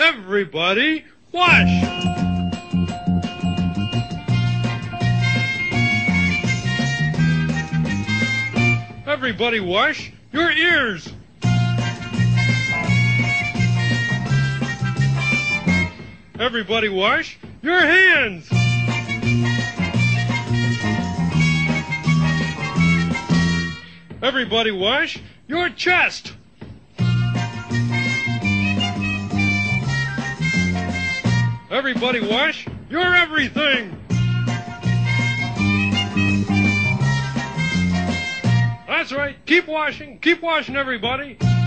Everybody, wash! Everybody wash your ears. Everybody wash your hands. Everybody wash your chest. Everybody wash your everything. That's right. Keep washing, everybody.